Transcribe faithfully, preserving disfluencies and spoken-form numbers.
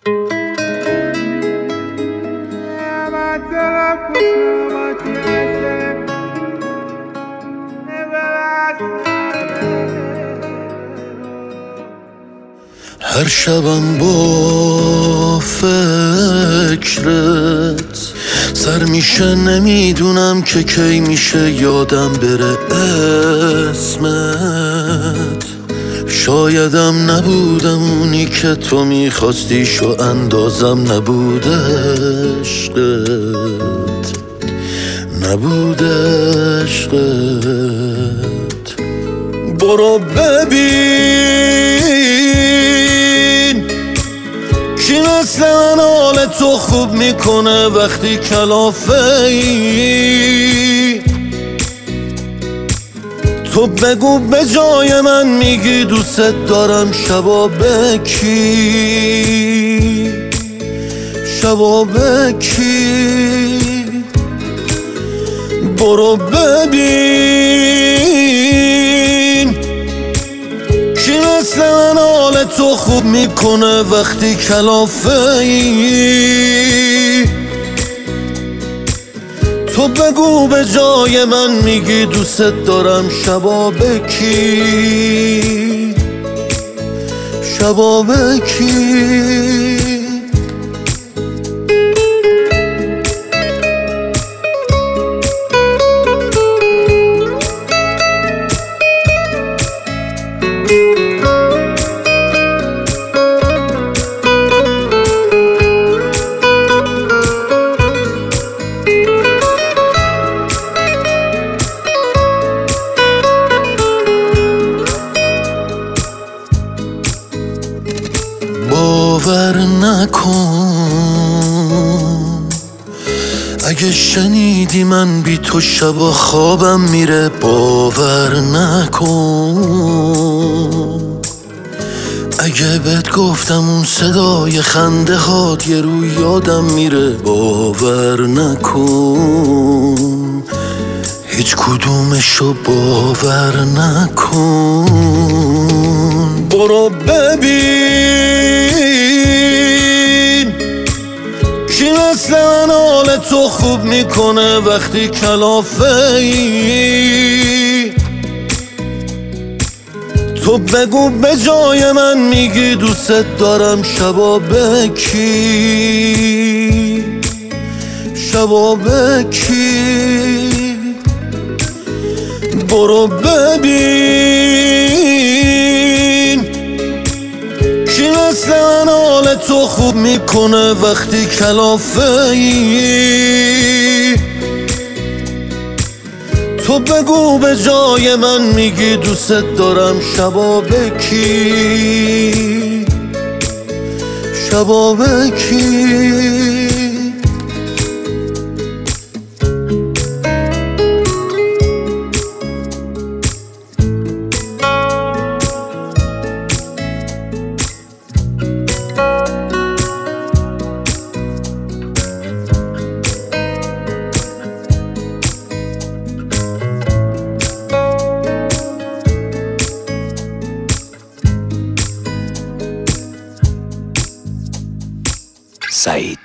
هر شبم با فکرت سر میشه، نمیدونم که کی میشه یادم بره اسمت. شایدم نبودم اونی که تو میخواستی، شو اندازم نبود عشقت، نبود عشقت. برو ببین کی مثل من حال تو خوب میکنه وقتی کلافه ای. تو بگو به جای من میگی دوست دارم، شبا بکی شبا بکی. برو ببین کی مثل من حال تو خوب میکنه وقتی کلافه ای. تو بگو به جای من میگی دوست دارم، شبا بکی شبا بکی. باور نکن اگه شنیدی من بی تو شبا خوابم میره. باور نکن اگه بهت گفتم اون صدای خنده هات یه رو یادم میره. باور نکن هیچ کدومشو باور نکن. برو ببین کی مثل من حال تو خوب میکنه وقتی کلافه ای. تو بگو به جای من میگی دوست دارم، شبا بکی شبا بکی. برو ببین کی مثل من حال تو خوب میکنه وقتی کلافه ای. تو بگو به جای من میگی دوست دارم، شبا بکی شبا بکی. سعید